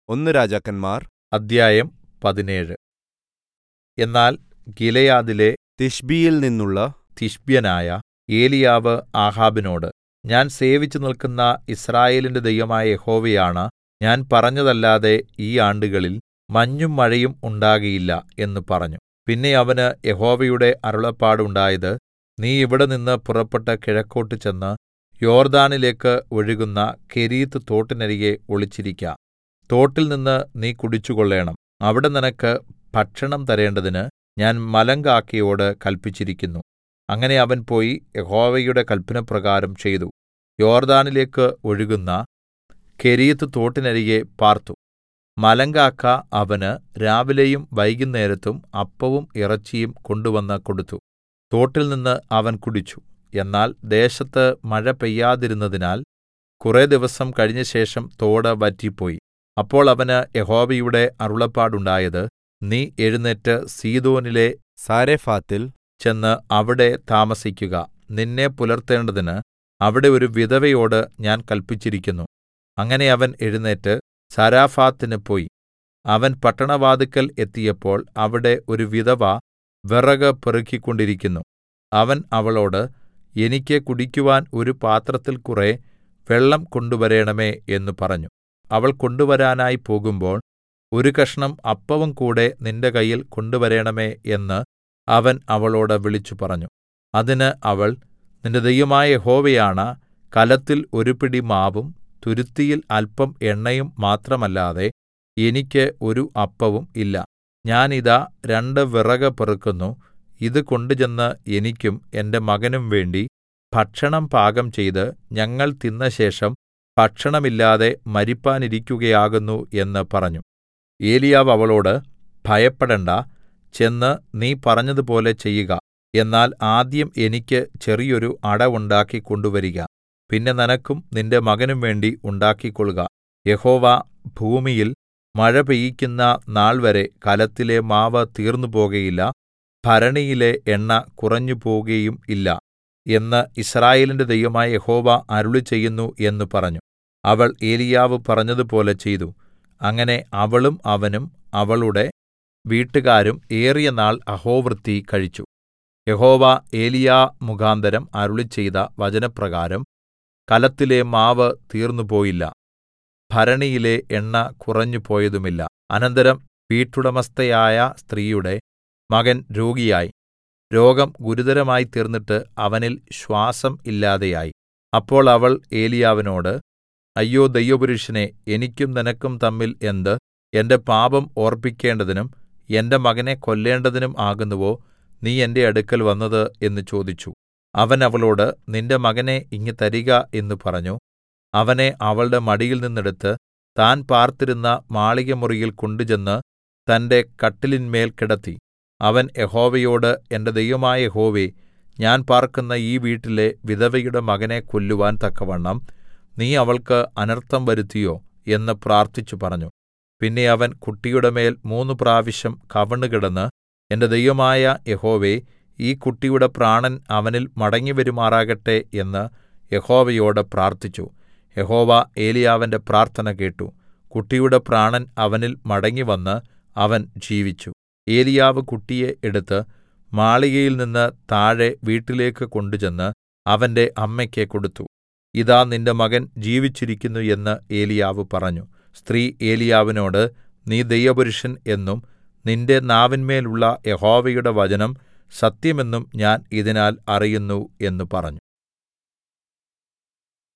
ഒന്ന് രാജാക്കന്മാർ അദ്ധ്യായം 17. എന്നാൽ ഗിലെയാദിലെ തിശ്ബിയിൽ നിന്നുള്ള തിശ്ബ്യനായ ഏലീയാവ് ആഹാബിനോട്, ഞാൻ സേവിച്ചു നില്ക്കുന്ന യിസ്രായേലിന്റെ ദൈവമായ യഹോവയാണ ഞാൻ പറഞ്ഞതല്ലാതെ ഈ ആണ്ടുകളിൽ മഞ്ഞും മഴയും ഉണ്ടാകയില്ല എന്ന് പറഞ്ഞു. പിന്നെ അവന് യഹോവയുടെ അരുളപ്പാടുണ്ടായത്, നീ ഇവിടെനിന്ന് പുറപ്പെട്ട് കിഴക്കോട്ട് ചെന്ന് യോർദ്ദാനിലേക്ക് ഒഴുകുന്ന കെരീത്ത് തോട്ടിനരികെ ഒളിച്ചിരിക്ക. തോട്ടിൽനിന്ന് നീ കുടിച്ചുകൊള്ളേണം. അവിടെ നിനക്ക് ഭക്ഷണം തരേണ്ടതിന് ഞാൻ മലങ്കാക്കയോട് കല്പിച്ചിരിക്കുന്നു. അങ്ങനെ അവൻ പോയി യഹോവയുടെ കല്പനപ്രകാരം ചെയ്തു. യോർദ്ദാനിലേക്ക് ഒഴുകുന്ന കെരീത്ത് തോട്ടിനരികെ പാർത്തു. മലങ്കാക്ക അവന് രാവിലെയും വൈകുന്നേരത്തും അപ്പവും ഇറച്ചിയും കൊണ്ടുവന്ന് കൊടുത്തു. തോട്ടിൽനിന്ന് അവൻ കുടിച്ചു. എന്നാൽ ദേശത്ത് മഴ പെയ്യാതിരുന്നതിനാൽ കുറെ ദിവസം കഴിഞ്ഞശേഷം തോട് വറ്റിപ്പോയി. അപ്പോൾ അവന് യഹോവയുടെ അരുളപ്പാടുണ്ടായത്, നീ എഴുന്നേറ്റ് സീദോനിലെ സാരെഫാത്തിൽ ചെന്ന് അവിടെ താമസിക്കുക. നിന്നെ പുലർത്തേണ്ടതിന് അവിടെ ഒരു വിധവയോട് ഞാൻ കല്പിച്ചിരിക്കുന്നു. അങ്ങനെ അവൻ എഴുന്നേറ്റ് സാരെഫാത്തിന് പോയി. അവൻ പട്ടണവാതിൽക്കൽ എത്തിയപ്പോൾ അവിടെ ഒരു വിധവ വിറക് പെറുക്കിക്കൊണ്ടിരിക്കുന്നു. അവൻ അവളോട്, എനിക്ക് കുടിക്കുവാൻ ഒരു പാത്രത്തിൽ കുറെ വെള്ളം കൊണ്ടുവരേണമേ എന്ന് പറഞ്ഞു. അവൾ കൊണ്ടുവരാനായി പോകുമ്പോൾ, ഒരു കഷണം അപ്പവും കൂടെ നിന്റെ കയ്യിൽ കൊണ്ടുവരേണമേ എന്ന് അവൻ അവളോട് വിളിച്ചു പറഞ്ഞു. അതിന് അവൾ, നിന്റെ ദൈവമായ യഹോവയാണ കലത്തിൽ ഒരു പിടി മാവും തുരുത്തിയിൽ അല്പം എണ്ണയും മാത്രമല്ലാതെ എനിക്ക് ഒരു അപ്പവും ഇല്ല. ഞാൻ ഇതാ 2 വിറക് പെറുക്കുന്നു. ഇത് കൊണ്ടുചെന്ന് എനിക്കും എന്റെ മകനും വേണ്ടി ഭക്ഷണം പാകം ചെയ്ത് ഞങ്ങൾ തിന്നശേഷം ഭക്ഷണമില്ലാതെ മരിപ്പാനിരിക്കുകയാകുന്നു എന്ന് പറഞ്ഞു. ഏലീയാവ് അവളോട്, ഭയപ്പെടേണ്ടാ, ചെന്ന് നീ പറഞ്ഞതുപോലെ ചെയ്യുക. എന്നാൽ ആദ്യം എനിക്ക് ചെറിയൊരു അട ഉണ്ടാക്കി കൊണ്ടുവരിക. പിന്നെ നിനക്കും നിന്റെ മകനും വേണ്ടി ഉണ്ടാക്കിക്കൊള്ളുക. യഹോവ ഭൂമിയിൽ മഴ പെയ്യിക്കുന്ന നാൾവരെ കലത്തിലെ മാവ് തീർന്നുപോകയില്ല, ഭരണിയിലെ എണ്ണ കുറഞ്ഞുപോകുകയും ഇല്ല എന്ന് യിസ്രായേലിന്റെ ദൈവമായ യഹോവ അരുളിച്ചെയ്യുന്നു എന്ന് പറഞ്ഞു. അവൾ ഏലീയാവ് പറഞ്ഞതുപോലെ ചെയ്തു. അങ്ങനെ അവളും അവനും അവളുടെ വീട്ടുകാരും ഏറിയ നാൾ അഹോവൃത്തി കഴിച്ചു. യഹോവ ഏലീയാ മുഖാന്തരം അരുളിച്ചെയ്ത വചനപ്രകാരം കലത്തിലെ മാവ് തീർന്നുപോയില്ല, ഭരണിയിലെ എണ്ണ കുറഞ്ഞുപോയതുമില്ല. അനന്തരം വീട്ടുടമസ്ഥയായ സ്ത്രീയുടെ മകൻ രോഗിയായി. രോഗം ഗുരുതരമായിത്തീർന്നിട്ട് അവനിൽ ശ്വാസം ഇല്ലാതെയായി. അപ്പോൾ അവൾ ഏലീയാവിനോട്, അയ്യോ ദൈവപുരുഷനേ, എനിക്കും നിനക്കും തമ്മിൽ എന്ത്? എന്റെ പാപം ഓർപ്പിക്കേണ്ടതിനും എന്റെ മകനെ കൊല്ലേണ്ടതിനും ആകുന്നുവോ നീ എന്റെ അടുക്കൽ വന്നത് എന്ന് ചോദിച്ചു. അവൻ അവളോട്, നിന്റെ മകനെ ഇങ്ങ് തരിക എന്ന് പറഞ്ഞു. അവനെ അവളുടെ മടിയിൽ നിന്നെടുത്ത് താൻ പാർത്തിരുന്ന മാളികമുറിയിൽ കൊണ്ടുചെന്ന് തന്റെ കട്ടിലിന്മേൽ കിടത്തി. അവൻ യഹോവയോട്, എന്റെ ദൈവമായ യഹോവേ, ഞാൻ പാർക്കുന്ന ഈ വീട്ടിലെ വിധവയുടെ മകനെ കൊല്ലുവാൻ തക്കവണ്ണം നീ അവൾക്ക് അനർത്ഥം വരുത്തിയോ എന്ന് പ്രാർത്ഥിച്ചു പറഞ്ഞു. പിന്നെ അവൻ കുട്ടിയുടെ മേൽ 3 പ്രാവശ്യം കവിണ്ണുകിടന്ന്, എന്റെ ദൈവമായ യഹോവേ, ഈ കുട്ടിയുടെ പ്രാണൻ അവനിൽ മടങ്ങിവരുമാറാകട്ടെ എന്ന് യഹോവയോട് പ്രാർത്ഥിച്ചു. യഹോവ ഏലീയാവിന്റെ പ്രാർത്ഥന കേട്ടു. കുട്ടിയുടെ പ്രാണൻ അവനിൽ മടങ്ങിവന്ന് അവൻ ജീവിച്ചു. ഏലീയാവ് കുട്ടിയെ എടുത്ത് മാളികയിൽ നിന്ന് താഴെ വീട്ടിലേക്ക് കൊണ്ടുചെന്ന് അവന്റെ അമ്മയ്ക്ക് കൊടുത്തു. ഇതാ നിന്റെ മകൻ ജീവിച്ചിരിക്കുന്നു എന്ന് ഏലീയാവ് പറഞ്ഞു. സ്ത്രീ ഏലീയാവിനോട്, നീ ദൈവപുരുഷൻ എന്നും നിന്റെ നാവിന്മേലുള്ള യഹോവയുടെ വചനം സത്യമെന്നും ഞാൻ ഇതിനാൽ അറിയുന്നു എന്ന് പറഞ്ഞു.